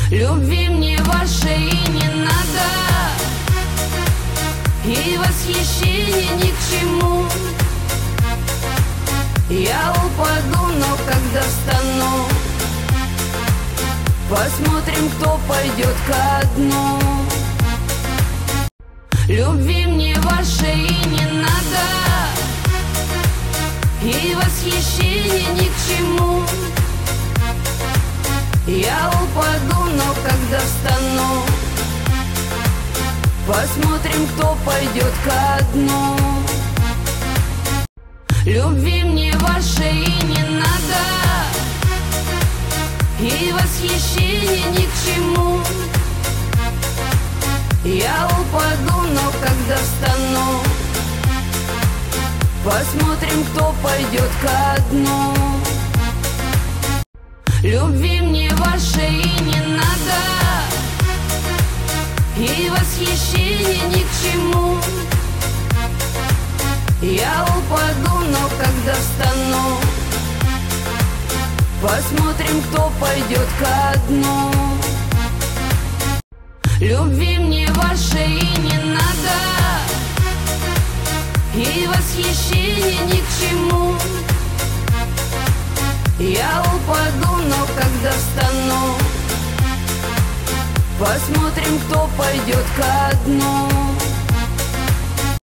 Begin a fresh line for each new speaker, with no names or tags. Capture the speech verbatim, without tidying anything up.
Любви мне вашей не надо, и восхищение ни к чему. Я упаду, но когда встану, посмотрим, кто пойдет ко дну. Любви мне вашей не надо, и восхищение ни к чему. Я упаду, но когда встану, посмотрим, кто пойдет ко дну. Любви мне вашей не надо, и восхищение ни к чему. Я упаду, но когда встану, посмотрим, кто пойдет ко дну. Любви мне вашей не надо, и восхищение ни к чему. Я упаду, но когда встану, посмотрим, кто пойдет ко дну. Любви мне вашей не надо, и восхищение ни к чему. Я упаду, но когда встану, посмотрим, кто пойдет ко дну.